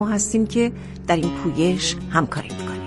ما هستیم که در این پویش همکاری میکنید.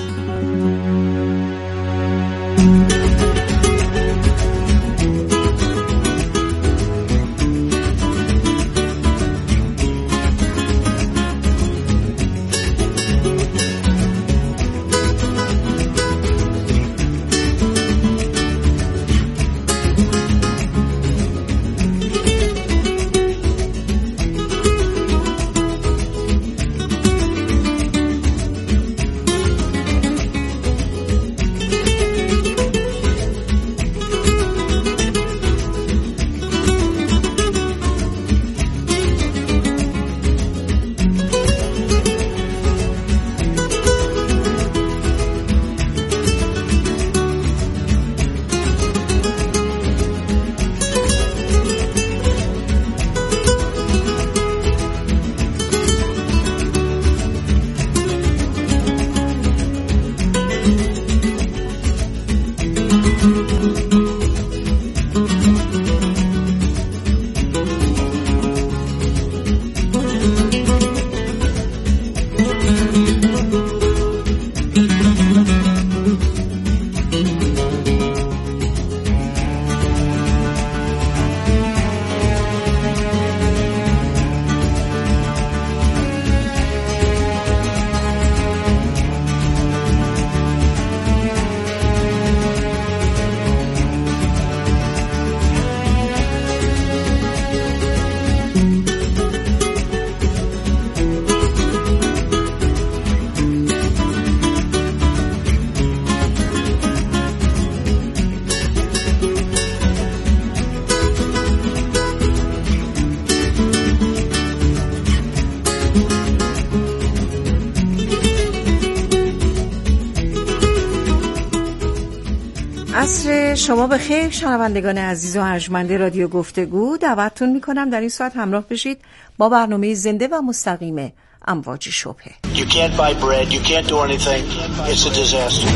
عصر شما بخیر شنوندگان عزیز و ارجمند رادیو گفتگو. دعوتتون میکنم در این ساعت همراه بشید با برنامه زنده و مستقیم امواج شبهه. You can't buy bread, you can't do anything. It's a disaster.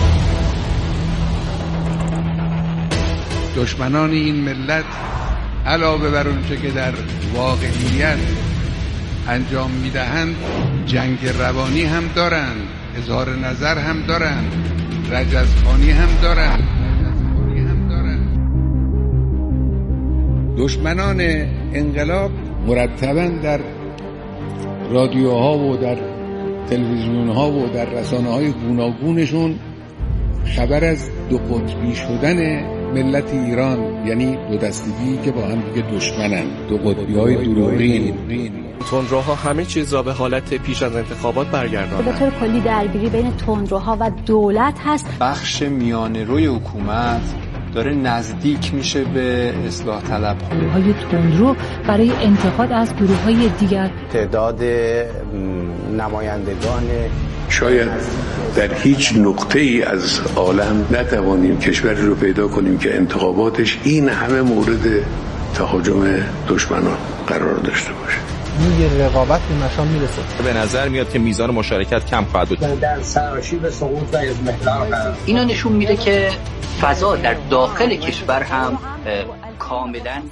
دشمنان این ملت علاوه بر اونچه که در واقعیت انجام میدهند جنگ روانی هم دارند، اظهار نظر هم دارند، رجزخوانی هم دارند. دشمنان انقلاب مرتباً در رادیوها و در تلویزیونها و در رسانه‌های گوناگونشون خبر از دو قطبی شدن ملت ایران، یعنی دو دستگی که با هم دیگه دشمنن، دو قطبی‌های دروغین. تندروها همه چیز را به حالت پیش از انتخابات برگرداندند. به طور کلی درگیری بین تندروها و دولت هست. بخش میانه روی حکومت داره نزدیک میشه به اصلاح طلب. گروه‌های تندرو برای انتقاد از گروه‌های دیگر. تعداد نمایندگان شاید در هیچ نقطه‌ای از عالم نتوانیم کشوری رو پیدا کنیم که انتخاباتش این همه مورد تهاجم دشمنان قرار داشته باشه. یه رقابت به مشام میرسه. به نظر میاد که میزان مشارکت کم خواهد بود. در سراشیب سقوط و اضمحلال قرار. اینا نشون میده که فضا در داخل کشور هم کاملا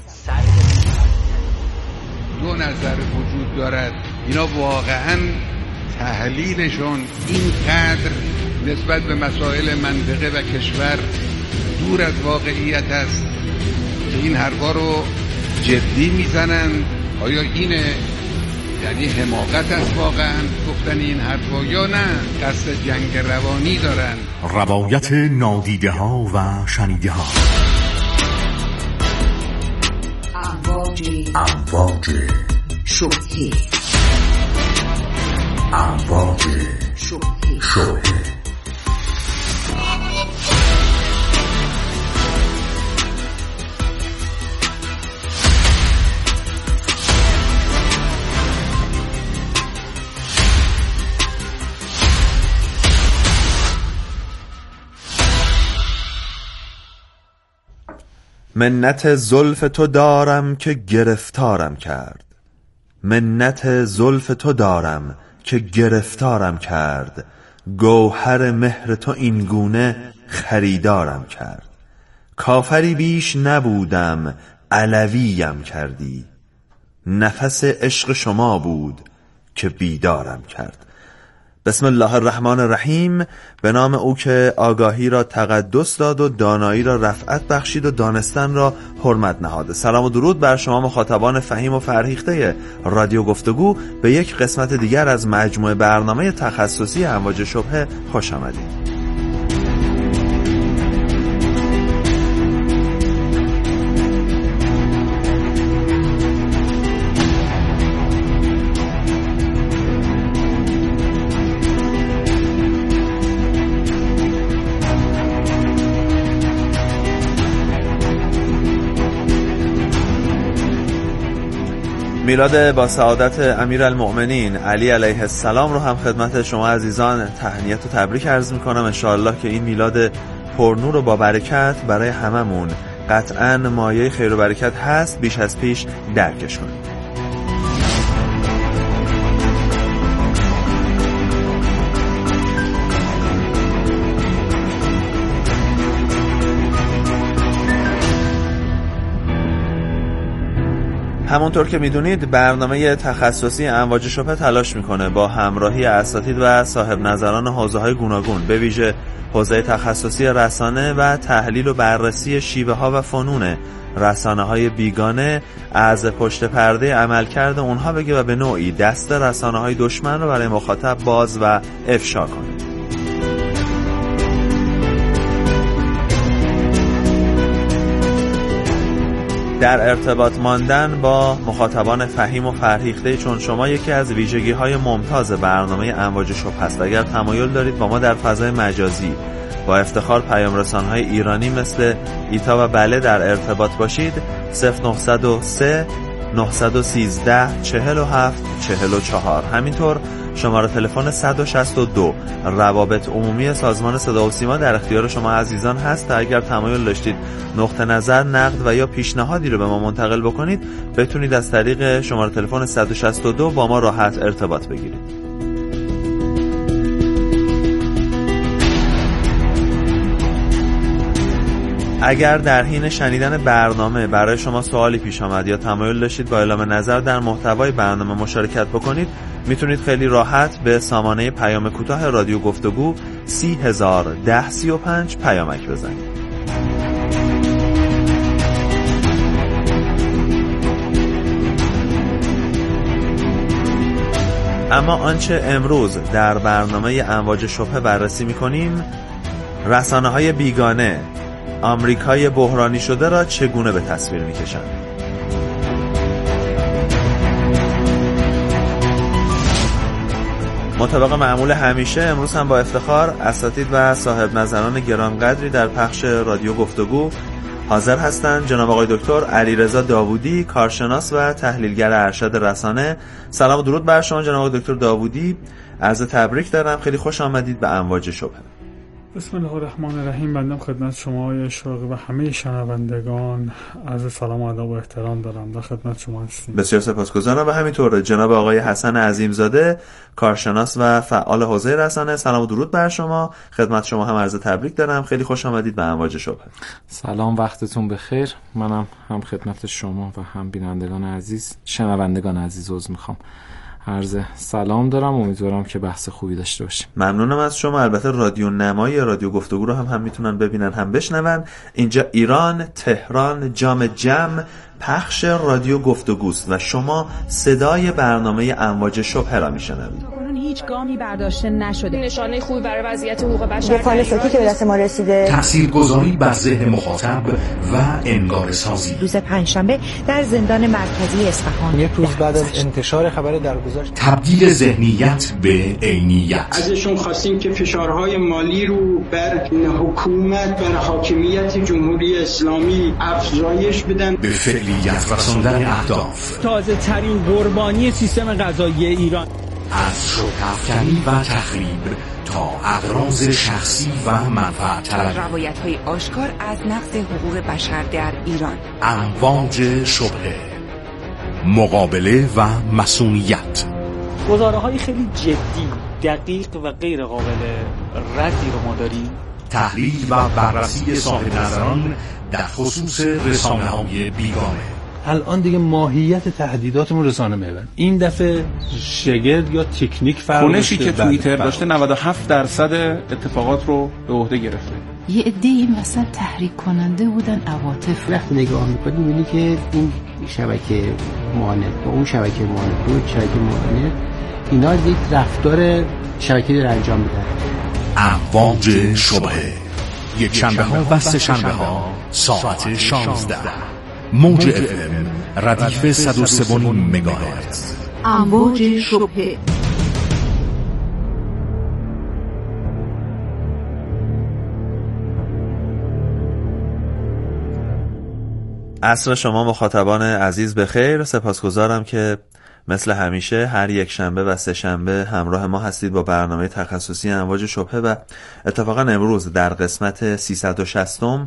دو نظر وجود دارد. اینا واقعاً تحلیلشون اینقدر نسبت به مسائل منطقه و کشور دور از واقعیت است که این حرفا رو جدی میزنند. آیا اینه یعنی حماقت است واقعا گفتن این حرفا یا نه قصد جنگ روانی دارن؟ روایت نادیده ها و شنیده ها. امواج شبهه. امواج شبهه. منت زلف تو دارم که گرفتارم کرد، منت زلف تو دارم که گرفتارم کرد، گوهر مهر تو این گونه خریدارم کرد. کافری بیش نبودم علویم کردی، نفس عشق شما بود که بیدارم کرد. بسم الله الرحمن الرحیم. به نام او که آگاهی را تقدس داد و دانایی را رفعت بخشید و دانستن را حرمت نهاده. سلام و درود بر شما مخاطبان فهیم و فرهیخته رادیو گفتگو. به یک قسمت دیگر از مجموعه برنامه تخصصی امواج شبهه خوش آمدید. میلاد با سعادت امیرالمؤمنین علی علیه السلام رو هم خدمت شما عزیزان تهنیت و تبریک عرض میکنم. انشاءالله که این میلاد پرنور و با برکت برای هممون قطعاً مایه خیر و برکت هست. بیش از پیش درکش کنید. همونطور که میدونید برنامه تخصصی امواج شبهه تلاش میکنه با همراهی اساتید و صاحب نظران حوزه‌های گوناگون به ویژه حوزه تخصصی رسانه و تحلیل و بررسی شیوه‌ها و فنون رسانه‌های بیگانه از پشت پرده عملکرد اونها بگه و به نوعی دست رسانه‌های دشمن رو برای مخاطب باز و افشا کنه. در ارتباط ماندن با مخاطبان فهیم و فرهیخته چون شما یکی از ویژگی‌های ممتاز برنامه امواج شبهه است. اگر تمایل دارید با ما در فضای مجازی با افتخار پیام رسان‌های ایرانی مثل ایتا و بله در ارتباط باشید 0903 913 47 44. همینطور شماره تلفن 162 روابط عمومی سازمان صدا و سیما در اختیار شما عزیزان هست تا اگر تمایل داشتید نقطه نظر، نقد و یا پیشنهادی رو به ما منتقل بکنید بتونید از طریق شماره تلفن 162 با ما راحت ارتباط بگیرید. اگر در حین شنیدن برنامه برای شما سوالی پیش آمد یا تمایل داشتید با اعلام نظر در محتوای برنامه مشارکت بکنید میتونید خیلی راحت به سامانه پیام کوتاه رادیو گفتگو 301035 پیامک بزنید. اما آنچه امروز در برنامه امواج شبهه بررسی میکنیم رسانه‌های بیگانه آمریکای بحرانی شده را چگونه به تصویر میکشند. مطابق معمول همیشه امروز هم با افتخار اساتید و صاحب نظران گرانقدری در پخش رادیو گفتگو حاضر هستند. جناب آقای دکتر علیرضا داوودی، کارشناس و تحلیلگر ارشد رسانه. سلام و درود بر شما جناب آقای دکتر داوودی. عرض تبریک دارم، خیلی خوش آمدید به امواج شبهه. بسم الله الرحمن الرحیم. بنده خدمت شما اشراق و همه شنوندگان عرض سلام و ادب و احترام دارم. در خدمت شما هستیم. بسیار سپاسگزارم. و همینطور جناب آقای حسن عظیمزاده، کارشناس و فعال حوزه رسانه. سلام و درود بر شما. خدمت شما هم عرض تبریک دارم. خیلی خوش آمدید به امواج شبهه. سلام، وقتتون بخیر. منم هم خدمت شما و هم بینندگان عزیز، شنوندگان عزیز عذر میخوام، عرض سلام دارم. امیدوارم که بحث خوبی داشته باشیم. ممنونم از شما. البته رادیو نمای رادیو گفتگو رو هم میتونن ببینن هم بشنون. اینجا ایران، تهران، جام جم پخش رادیو گفتگوست و شما صدای برنامه امواج شبهه را میشنوید. هیچ گامی برداشته نشده. نشانه خوبی برای وضعیت حقوق بشر مخالفتی که به دست ما رسیده، تاثیرگذاری بر ذهن مخاطب و انگار سازی. روز پنجشنبه در زندان مرکزی اصفهان، یک روز بعد از انتشار خبر درگذشت، تبدیل ذهنیت به عینیت. ازشون خواستیم که فشارهای مالی رو بر حکومت، بر حاکمیت جمهوری اسلامی افزایش بدن، به فعلیت رساندن اهداف. تازه ترین قربانی سیستم قضایی ایران، از شوک‌افکنی و تخریب تا اغراض شخصی و منفعت طلبی، روایت‌های آشکار از نقض حقوق بشر در ایران. امواج شبهه، مقابله و مسئولیت. گزاره‌های خیلی جدی، دقیق و غیر قابل ردی رو ما داریم. تحلیل و بررسی صاحب نظران در خصوص رسانه‌های بیگانه. الان دیگه ماهیت تهدیداتمون رسانه محور. این دفعه شگرد یا تکنیک فرق کنشی که توییتر داشته 97% اتفاقات رو به عهده گرفته. یه عده این وسط تحریک کننده بودن عواطف. وقتی نگاه می‌کنی می‌بینی که این شبکه معاند با اون شبکه معاند و شبکه معاند اینا یک رفتار شبکه‌ای رو انجام میدن. امواج شبهه، یک شنبه ها و سه شنبه ها ساعت 16 موج FM ردیف 103.9 مگاهرتز. امواج شبهه. عصر شما مخاطبان عزیز بخیر. سپاسگزارم که مثل همیشه هر یک شنبه و سه شنبه همراه ما هستید با برنامه تخصصی امواج شبهه و اتفاقا امروز در قسمت 360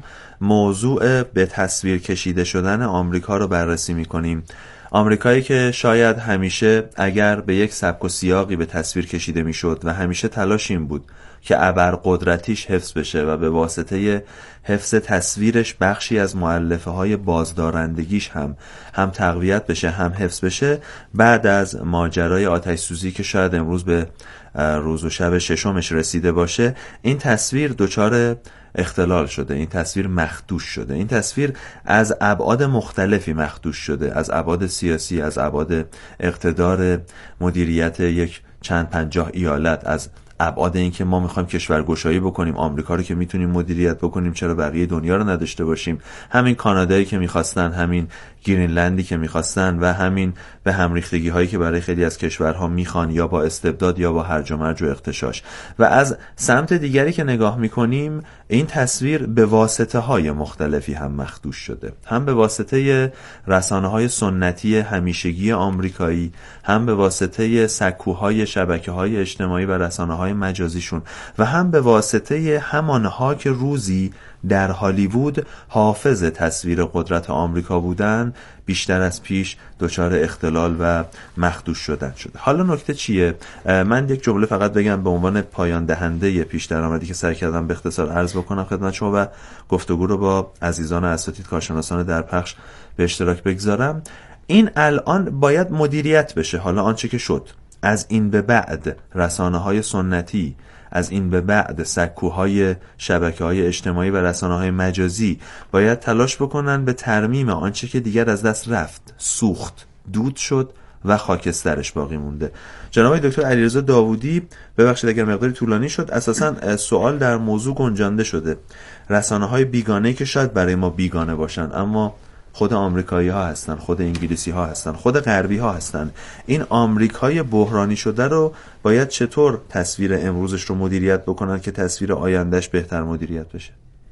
موضوع به تصویر کشیده شدن آمریکا رو بررسی می‌کنیم. آمریکایی که شاید همیشه اگر به یک سبک و سیاقی به تصویر کشیده میشد و همیشه تلاش این بود که ابرقدرتیش حفظ بشه و به واسطه حفظ تصویرش بخشی از مؤلفه‌های بازدارندگیش هم تقویت بشه هم حفظ بشه، بعد از ماجرای آتش سوزی که شاید امروز به روز و شب ششمش رسیده باشه، این تصویر دچار اختلال شده، این تصویر مخدوش شده، این تصویر از ابعاد مختلفی مخدوش شده، از ابعاد سیاسی، از ابعاد اقتدار مدیریت یک چند 50 ایالت، از ابعاد این که ما میخوایم کشورگشایی بکنیم، آمریکا رو که میتونیم مدیریت بکنیم چرا بقیه دنیا رو نداشته باشیم، همین کانادایی که میخواستن، همین گرینلندی که میخواستن و همین به هم ریختگی هایی که برای خیلی از کشورها میخوان یا با استبداد یا با هرج و مرج و اغتشاش. و از سمت دیگری که نگاه میکنیم این تصویر به واسطه های مختلفی هم مخدوش شده، هم به واسطه رسانه های سنتی همیشگی آمریکایی، هم به واسطه سکوهای شبکه های اجتماعی و رسانه های مجازیشون و هم به واسطه همانها که روزی در هالیوود حافظ تصویر قدرت آمریکا بودن بیشتر از پیش دچار اختلال و مخدوش شدن شده. حالا نکته چیه؟ من یک جمله فقط بگم به عنوان پایان دهنده پیش درآمدی که سعی کردم به اختصار عرض بکنم خدمت شما و گفتگو رو با عزیزان و اساتید کارشناسان در پخش به اشتراک بگذارم. این الان باید مدیریت بشه. حالا آنچه که شد، از این به بعد رسانه‌های سنتی، از این به بعد سکوهای شبکه‌های اجتماعی و رسانه‌های مجازی باید تلاش بکنن به ترمیم آنچه که دیگر از دست رفت، سوخت، دود شد و خاکسترش باقی مونده. جناب دکتر علیرضا داوودی، ببخشید اگر مقداری طولانی شد، اساساً سوال در موضوع گنجانده شده. رسانه‌های بیگانه‌ای که شاید برای ما بیگانه باشن اما خود آمریکایی ها هستن، خود انگلیسی ها هستن، خود غربی ها هستن. این آمریکای بحرانی شده رو باید چطور تصویر امروزش رو مدیریت بکنن که تصویر آیندهش بهتر مدیریت بشه؟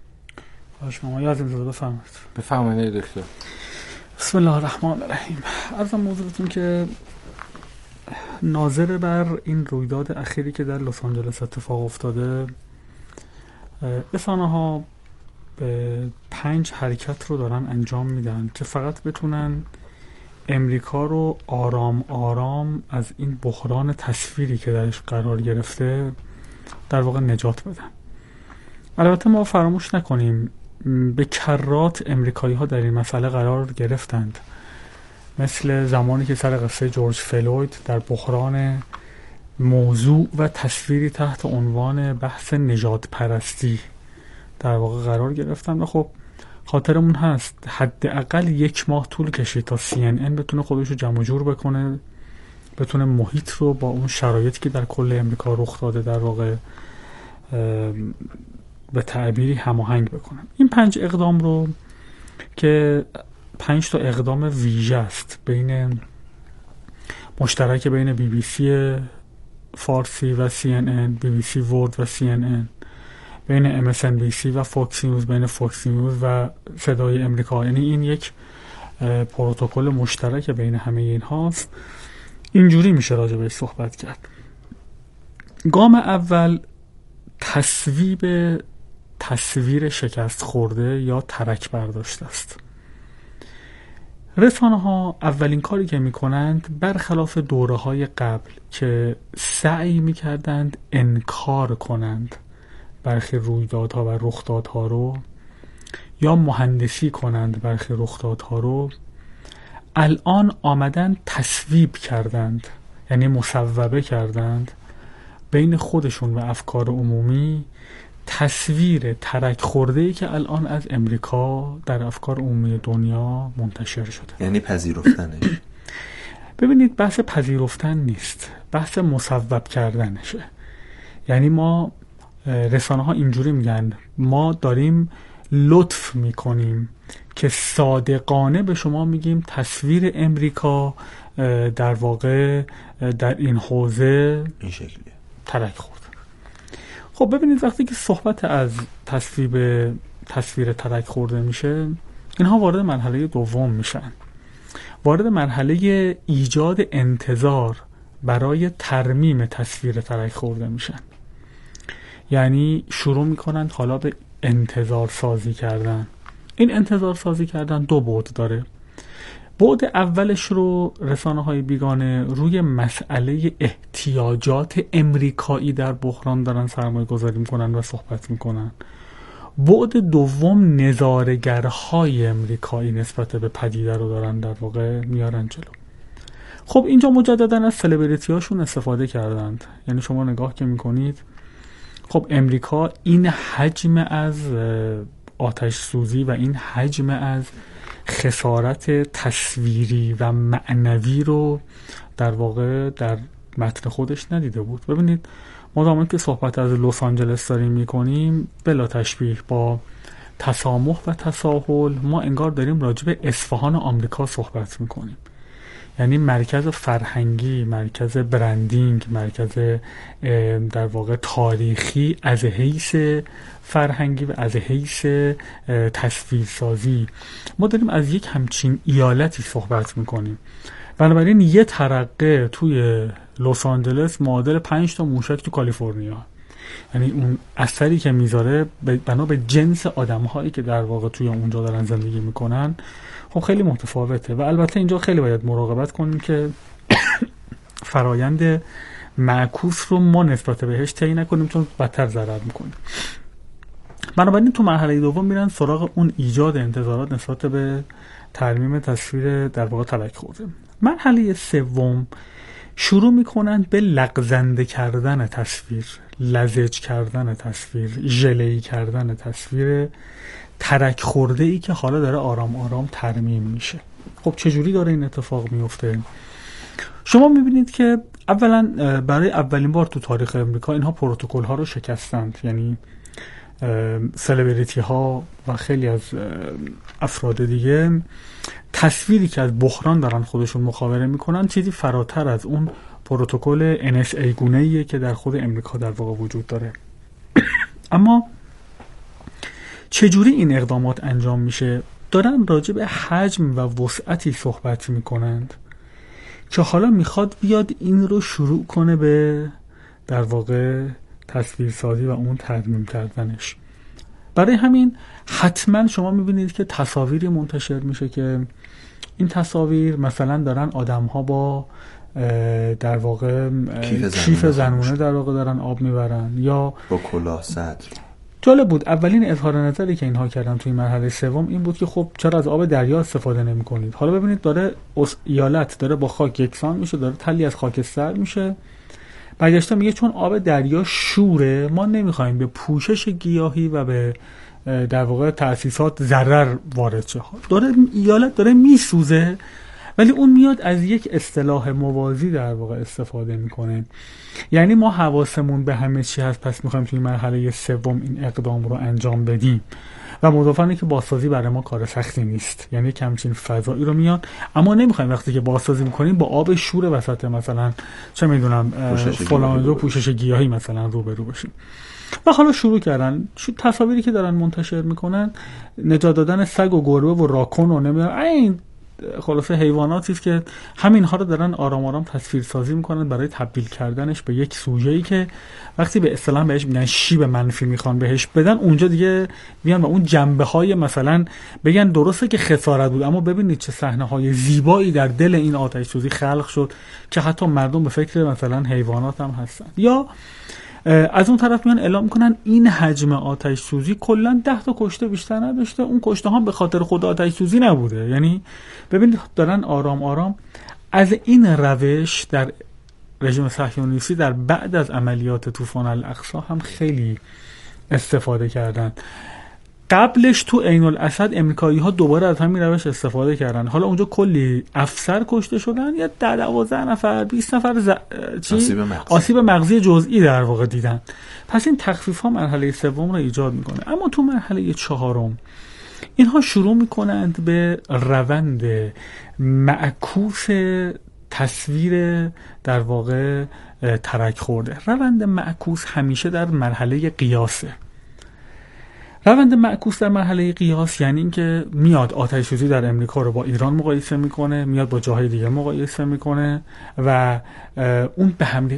شما یادم زده بفرمایید. بفرمایید دکتر. بسم الله الرحمن الرحیم. عرضم موضوعتون که ناظر بر این رویداد اخیری که در لس آنجلس اتفاق افتاده، رسانه‌ها 5 حرکت رو دارن انجام میدن که فقط بتونن امریکا رو آرام آرام از این بحران تصویری که درش قرار گرفته در واقع نجات بدن. البته ما فراموش نکنیم به کرات امریکایی ها در این مسئله قرار گرفتند، مثل زمانی که سر قصه جورج فلوید در بحران موضوع و تصویری تحت عنوان بحث نژاد پرستی در واقع قرار گرفتن و خب خاطرمون هست حداقل 1 ماه طول کشید تا CNN بتونه خودش رو جمع جور بکنه، بتونه محیط رو با اون شرایطی که در کل امریکا رخ داده در واقع به تعبیری هماهنگ بکنه. این 5 اقدام رو که 5 تا اقدام ویژه است بین مشترک بین BBC فارسی و CNN، BBC ورلد و CNN، بین MSNBC و فوکس نیوز، بین فوکس نیوز و صدای امریکا، یعنی این یک پروتکل مشترک بین همه این هاست. اینجوری میشه راجع بهش صحبت کرد. گام اول تصویر شکست خورده یا ترک برداشته است. رسانه ها اولین کاری که میکنند برخلاف دوره های قبل که سعی میکردند انکار کنند برخی رویدادها و رخدادها رو یا مهندسی کنند برخی رخدادها رو، الان آمدن تصویب کردند، یعنی مصوبه کردند بین خودشون و افکار عمومی تصویر ترک خورده‌ای که الان از امریکا در افکار عمومی دنیا منتشر شده. یعنی پذیرفتنش. ببینید بحث پذیرفتن نیست، بحث مصوب کردنشه. یعنی ما رسانه ها اینجوری میگن ما داریم لطف میکنیم که صادقانه به شما میگیم تصویر امریکا در واقع در این حوزه این شکلیه، ترک خورد. خب ببینید وقتی که صحبت از تصویر ترک خورده میشه، اینها وارد مرحله دوم میشن، وارد مرحله ایجاد انتظار برای ترمیم تصویر ترک خورده میشن. یعنی شروع میکنن حالا به انتظار سازی کردن. این انتظار سازی کردن دو بعد داره. بعد اولش رو رسانه های بیگانه روی مسئله احتیاجات امریکایی در بحران دارن سرمایه گذاری میکنن و صحبت میکنن. بعد دوم نظاره‌گرهای امریکایی نسبت به پدیده رو دارن در واقع میارن جلو. خب اینجا مجددا از سلبریتی هاشون استفاده کردند. یعنی شما نگاه که میکنید خب امریکا این حجم از آتش سوزی و این حجم از خسارت تصویری و معنوی رو در واقع در متن خودش ندیده بود. ببینید ما زمانی که صحبت از لس آنجلس داریم میکنیم بلا تشبیه با تسامح و تساهل، ما انگار داریم راجع به اصفهان آمریکا صحبت میکنیم. یعنی مرکز فرهنگی، مرکز برندینگ، مرکز در واقع تاریخی از حیث فرهنگی و از حیث تصویرسازی ما داریم از یک همچین ایالتی صحبت میکنیم. بنابراین یه ترقه توی لس آنجلس معادل 5 تا موشک تو کالیفرنیا. یعنی اون اثری که میذاره بنا به جنس آدم‌هایی که در واقع توی اونجا دارن زندگی میکنن خب خیلی متفاوته. و البته اینجا خیلی باید مراقبت کنیم که فرایند معکوس رو ما نسبت بهش طی نکنیم چون بدتر ضرر میکنیم. بنابراین تو مرحله دوم میرن سراغ اون ایجاد انتظارات نسبت به ترمیم تصویر در واقع ترک خورده. مرحله سوم شروع میکنن به لغزنده کردن تصویر، لزج کردن تصویر، ژله‌ای کردن تصویر ترک خورده ای که حالا داره آرام آرام ترمیم میشه. خب چجوری داره این اتفاق میفته؟ شما میبینید که اولا برای اولین بار تو تاریخ امریکا اینها پروتکل ها رو شکستند. یعنی سلبریتی ها و خیلی از افراد دیگه تصویری که از بحران دارن خودشون مخابره میکنن چیزی فراتر از اون پروتکل NSA گونه‌ایه که در خود امریکا در واقع وجود داره. اما چجوری این اقدامات انجام میشه؟ دارن راجع به حجم و وسعتی صحبت میکنند که حالا میخواد بیاد این رو شروع کنه به در واقع تصویرسازی و اون ترمیم کردنش. برای همین حتما شما میبینید که تصاویری منتشر میشه که این تصاویر مثلا دارن آدم‌ها با در واقع کیف زنونه در واقع دارن آب میبرن یا با کلاه صدر. جالب بود اولین اظهار نظری که اینها کردن توی مرحله سوم این بود که خب چرا از آب دریا استفاده نمی کنید؟ حالا ببینید داره ایالت داره با خاک یکسان میشه، داره تلی از خاکستر میشه، برگشته میگه چون آب دریا شوره ما نمیخوایم به پوشش گیاهی و به در واقع تأسیسات ضرر وارد شه. داره ایالت داره میسوزه ولی اون میاد از یک اصطلاح موازی در واقع استفاده میکنه. یعنی ما حواسمون به همه چی هست، پس میخوایم توی مرحله سوم این اقدام رو انجام بدیم و مضافاً که بازسازی برای ما کار سختی نیست. یعنی کمچین فضایی رو میان اما نمیخوایم وقتی که بازسازی میکنیم با آب شور وسط مثلا چه میدونم فلان رو پوشش گیاهی مثلا روبرو بشیم. و حالا شروع کردن تصاویری که دارن منتشر میکنن نجات دادن سگ و گربه و راکون و نمیدونم این خلاصه حیواناتی است که همینها رو دارن آرام آرام تصویرسازی میکنن برای تبدیل کردنش به یک سوژه‌ای که وقتی به اصطلاح بهش میگن شیب منفی میخوان بهش بدن اونجا دیگه بیان و اون جنبه‌های مثلا بگن درسته که خسارت بود اما ببینید چه صحنه‌های زیبایی در دل این آتش سوزی خلق شد که حتی مردم به فکر مثلا حیوانات هم هستن. یا از اون طرف میان اعلام میکنن این حجم آتش سوزی کلا 10 تا کشته بیشتر نداشته. اون کشته ها به خاطر خود آتش سوزی نبوده. یعنی ببینید دارن آرام آرام از این روش در رژیم صهیونیستی در بعد از عملیات طوفان الاقصی هم خیلی استفاده کردن. قبلش تو عین الاسد امریکایی‌ها دوباره از همین روش استفاده کردن. حالا اونجا کلی افسر کشته شدن، یا 12 نفر 20 نفر آسیب مغزی جزئی در واقع دیدن. پس این تخفیف‌ها مرحله سوم رو ایجاد میکنه. اما تو مرحله چهارم اینها شروع میکنند به روند معکوس تصویر در واقع ترک خورده. روند معکوس همیشه در مرحله قیاسه. روند معکوس در مرحله قیاس یعنی اینکه میاد آتش سوزی در امریکا رو با ایران مقایسه میکنه، میاد با جاهای دیگه مقایسه میکنه و اون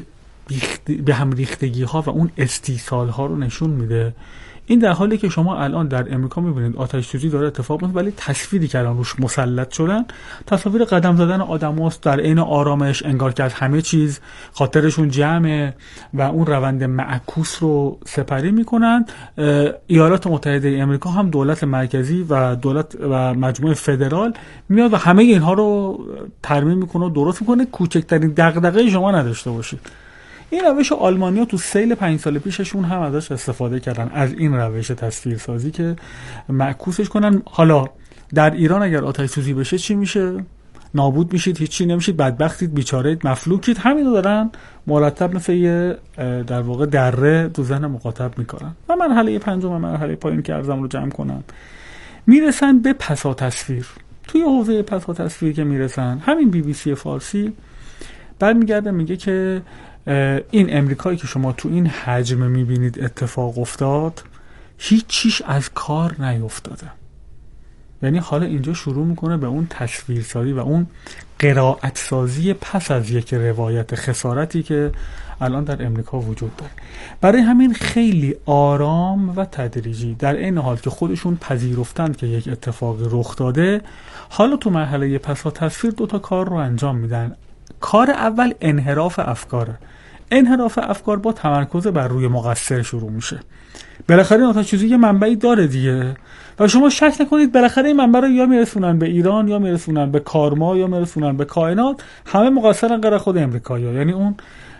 به هم ریختگی ها و اون استیصال ها رو نشون میده. این در حالی که شما الان در امریکا میبینید آتش سوزی داره اتفاق میفته، ولی تصویری که الان روش مسلط شدن تصاویر قدم زدن آدماست در عین آرامش، انگار که از همه چیز خاطرشون جمعه و اون روند معکوس رو سپری میکنن. ایالات متحده امریکا هم دولت مرکزی و دولت و مجموعه فدرال میاد و همه اینها رو ترمیم میکنه و درست میکنه، کوچکترین دغدغه شما نداشته باشید. این روش آلمانیا تو سیل 5 سال پیششون هم ازش استفاده کردن، از این روش تصویرسازی که معکوسش کنن. حالا در ایران اگر آتش سوزی بشه چی میشه؟ نابود میشید، هیچی نمیشید، بدبختید، بیچارهید، مفلوکید. همین رو دارن مرتب مثل یه در واقع دره تو ذهن مخاطب میکنن. و مرحله پنجم و مرحله پایین که عرضم رو جمع کنم میرسن به پسا تصویر. توی حوزه پسا تصویر که میرسن، همین BBC فارسی برمیگرده میگه که این امریکایی که شما تو این حجم میبینید اتفاق افتاد، هیچ چیش از کار نیفتاده. یعنی حالا اینجا شروع میکنه به اون تصویرسازی و اون قرائت سازی پس از یک روایت خسارتی که الان در امریکا وجود داره. برای همین خیلی آرام و تدریجی، در این حال که خودشون پذیرفتند که یک اتفاقی رخ داده، حالا تو مرحله پسا تصویر 2 تا کار رو انجام میدن. کار اول انحراف افکاره. انحراف افکار با تمرکز بر روی مقصر شروع میشه. بالاخره این آتش سوزی یه منبعی داره دیگه و شما شک نکنید بالاخره این منبع رو یا میرسونن به ایران، یا میرسونن به کارما، یا میرسونن به کائنات. همه مقصرن غیر خود امریکایی‌ها. یعنی اون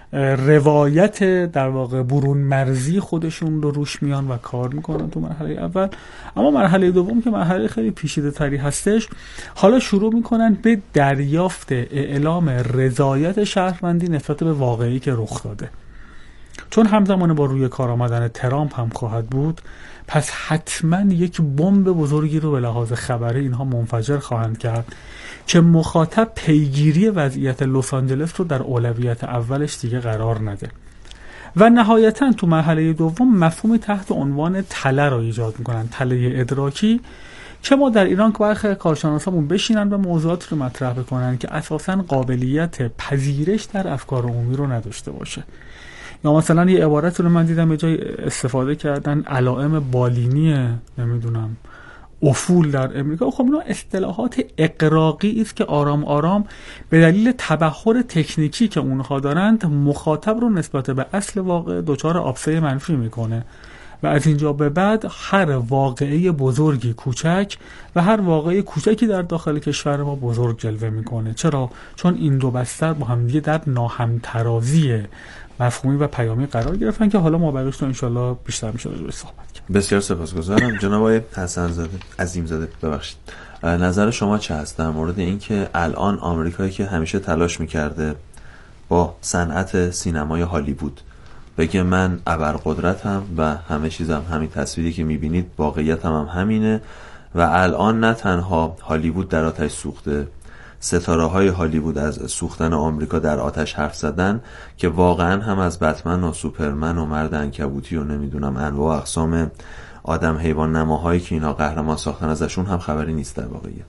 روایت در واقع برون مرزی خودشون رو روش میان و کار میکنن تو مرحله اول. اما مرحله دوم که مرحله خیلی پیچیده تری هستش، حالا شروع میکنن به دریافت اعلام رضایت شهروندی نسبت به واقعی که رخ داده. چون همزمان با روی کار آمدن ترامپ هم خواهد بود، پس حتما یک بمب بزرگی رو به لحاظ خبری اینها منفجر خواهند کرد که مخاطب پیگیری وضعیت لس آنجلس رو در اولویت اولش دیگه قرار نده. و نهایتا تو مرحله دوم مفهومی تحت عنوان تله را ایجاد میکنن، تله ادراکی، که ما در ایران که برخی کارشناسامون بشینن و موضوعات رو مطرح بکنن که اساساً قابلیت پذیرش در افکار عمومی رو نداشته باشه. یا مثلا یه عبارت رو من دیدم یه جای استفاده کردن، علائم بالینی نمیدونم افول در امریکا. خب اینا اصطلاحات اقراقی است که آرام آرام به دلیل تبحر تکنیکی که اونها دارند مخاطب رو نسبت به اصل واقع دچار آبسه منفی میکنه و از اینجا به بعد هر واقعه بزرگی کوچک و هر واقعه کوچکی در داخل کشور ما بزرگ جلوه میکنه. چرا؟ چون این دو بستر با هم دیگه در ناهمترازی مفهومی و پیامی قرار گرفتن که حالا ما بقیش رو انشالله بیشتر میشه راجع بهش صحبت کنیم. بسیار سپاسگزارم. جناب آقای حسن زاده، عظیم زاده، ببخشید، نظر شما چه هست در مورد این که الان آمریکایی که همیشه تلاش میکرده با صنعت سینمای هالیوود بگه من ابرقدرتم و همه چیزم همین تصویری که میبینید واقعیتم هم همینه و الان نه تنها هالیوود در آتش سوخته، ستاره های هالیوود از سوختن آمریکا در آتش حرف زدن که واقعا هم از بتمن و سوپرمن و مرد عنکبوتی و نمیدونم انواع اقسام آدم حیوان نماهایی که اینا قهرمان ساختن ازشون هم خبری نیست در واقعیت.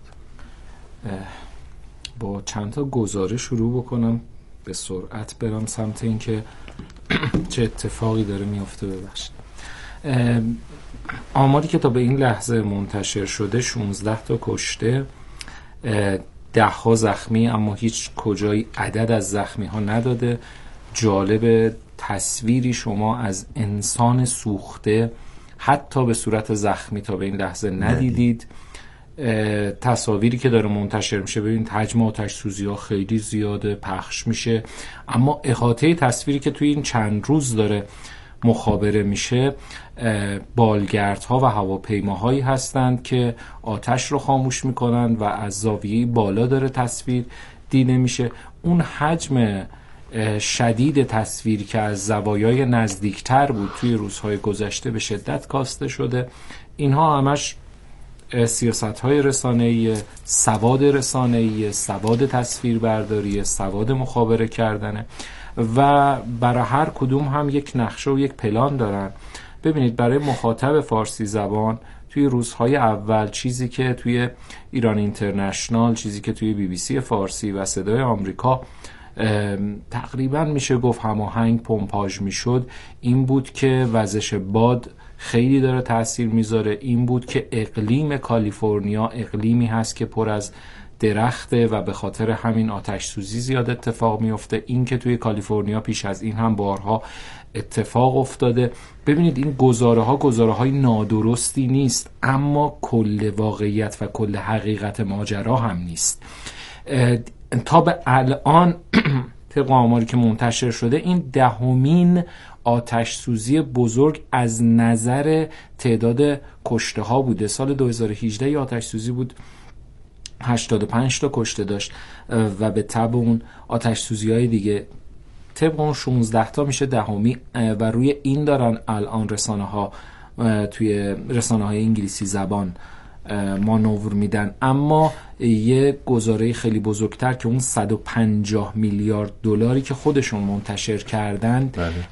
با چند تا گزارش شروع بکنم، به سرعت برم سمت این که چه اتفاقی داره میفته. ببخشید، آماری که تا به این لحظه منتشر شده 16 تا کشته، 10 ها زخمی، اما هیچ کجایی عدد از زخمی ها نداده. جالب تصویری شما از انسان سوخته حتی به صورت زخمی تا به این لحظه ندیدید. تصاویری که داره منتشر میشه، ببینید حجم آتش سوزی ها خیلی زیاده، پخش میشه، اما احاطه تصویری که توی این چند روز داره مخابره میشه بالگردها و هواپیماهایی هستند که آتش رو خاموش میکنند و از زاویه بالا داره تصویر دیده میشه. اون حجم شدید تصویر که از زوایای نزدیکتر بود توی روزهای گذشته به شدت کاسته شده. اینها همش سیاست‌های رسانه‌ای، سواد رسانه‌ای، سواد تصویربرداری، سواد مخابره کردنه و برای هر کدوم هم یک نقشه و یک پلان دارن. ببینید برای مخاطب فارسی زبان توی روزهای اول چیزی که توی ایران اینترنشنال، چیزی که توی BBC فارسی و صدای آمریکا تقریبا میشه گفت هماهنگ پمپاژ میشد این بود که وزش باد خیلی داره تأثیر میذاره، این بود که اقلیم کالیفرنیا اقلیمی هست که پر از درخته و به خاطر همین آتش سوزی زیاد اتفاق میفته. این که توی کالیفرنیا پیش از این هم بارها اتفاق افتاده. ببینید این گزاره های نادرستی نیست، اما کل واقعیت و کل حقیقت ماجرا هم نیست. تا به الان طبق آماری که منتشر شده این 10مین آتش سوزی بزرگ از نظر تعداد کشته ها بوده. سال 2018 یه آتش سوزی بود 85 تا کشته داشت و به تبع اون آتش سوزی های دیگه طبق اون 16 تا میشه 10می و روی این دارن الان رسانه ها توی رسانه های انگلیسی زبان مانور میدن. اما یه گزاره خیلی بزرگتر که اون 150 میلیارد دلاری که خودشون منتشر کردن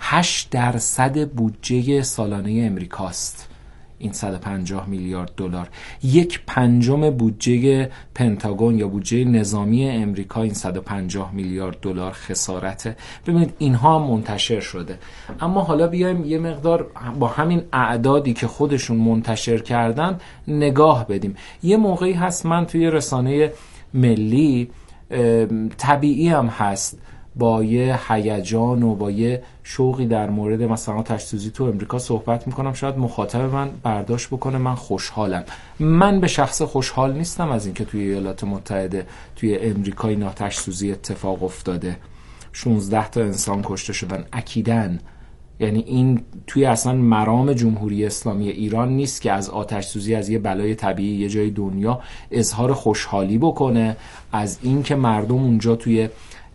8% بودجه سالانه امریکاست. این 150 میلیارد دلار 1/5 بودجه پنتاگون یا بودجه نظامی امریکا این 150 میلیارد دلار خسارته. ببینید اینها هم منتشر شده. اما حالا بیایم یه مقدار با همین اعدادی که خودشون منتشر کردن نگاه بدیم. یه موقعی هست من توی رسانه ملی طبیعی هم هست با یه هیجان و با یه شوقی در مورد مثلا آتش سوزی تو امریکا صحبت میکنم، شاید مخاطب من برداشت بکنه من خوشحالم. من به شخص خوشحال نیستم از اینکه توی ایالات متحده توی امریکا این آتش سوزی اتفاق افتاده، 16 تا انسان کشته شدن. اکیداً یعنی این توی اصلا مرام جمهوری اسلامی ایران نیست که از آتش سوزی از یه بلای طبیعی یه جای دنیا اظهار خوشحالی بکنه، از این که مردم اونجا توی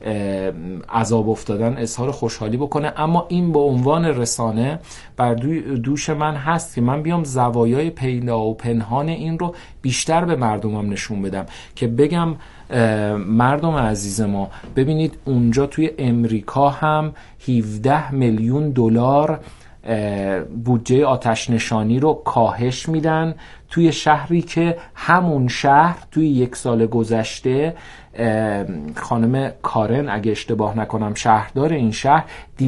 عذاب افتادن اظهار خوشحالی بکنه. اما این به عنوان رسانه بر دوش من هست که من بیام زوایای پیدا و پنهان این رو بیشتر به مردمم نشون بدم، که بگم مردم عزیز ما ببینید اونجا توی امریکا هم 17 میلیون دلار بودجه آتش نشانی رو کاهش میدن توی شهری که همون شهر توی 1 سال گذشته خانم کارن اگه اشتباه نکنم شهردار این شهر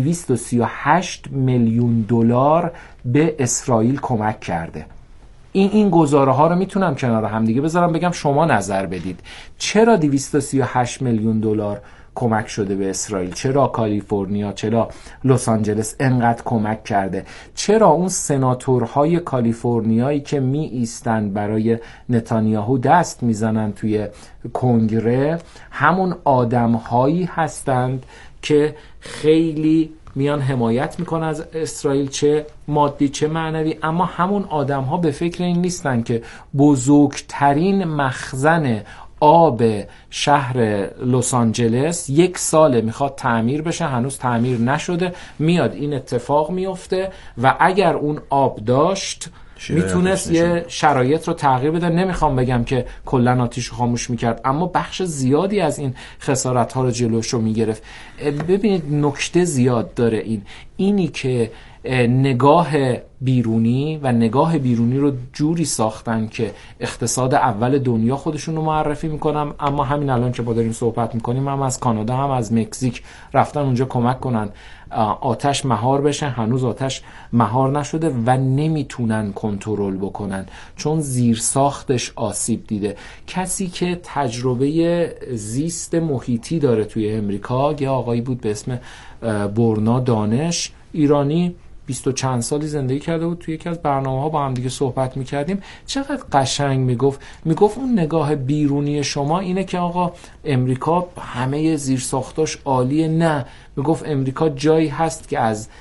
238 میلیون دلار به اسرائیل کمک کرده. این گزاره ها رو میتونم کنار هم دیگه بذارم بگم شما نظر بدید. چرا 238 میلیون دلار کمک شده به اسرائیل؟ چرا کالیفرنیا، چرا لس آنجلس انقدر کمک کرده؟ چرا اون سناتورهای کالیفرنیایی که می ایستن برای نتانیاهو دست میزنن توی کنگره همون آدمهایی هستند که خیلی میان حمایت میکنن از اسرائیل، چه مادی چه معنوی، اما همون آدمها به فکر این نیستن که بزرگترین مخزن آب شهر لس آنجلس 1 ساله میخواد تعمیر بشه، هنوز تعمیر نشده، میاد این اتفاق میفته و اگر اون آب داشت میتونست یه شرایط رو تغییر بده. نمیخوام بگم که کلا آتیش رو خاموش میکرد، اما بخش زیادی از این خسارت ها رو جلوش رو میگرفت. ببینید نکته زیاد داره اینی که نگاه بیرونی و نگاه بیرونی رو جوری ساختن که اقتصاد اول دنیا خودشون رو معرفی میکنن، اما همین الان که ما داریم صحبت میکنیم هم از کانادا هم از مکزیک رفتن اونجا کمک کنن آتش مهار بشه. هنوز آتش مهار نشده و نمیتونن کنترل بکنن چون زیر ساختش آسیب دیده. کسی که تجربه زیست محیطی داره توی امریکا، یه آقایی بود به اسم برنا دانش، ایرانی 20 و چند سالی زندگی کرده بود. توی یکی از برنامه‌ها با هم دیگه صحبت می‌کردیم، چقدر قشنگ میگفت اون نگاه بیرونی شما اینه که آقا امریکا همه زیرساختاش عالیه. نه، میگفت امریکا جایی هست که از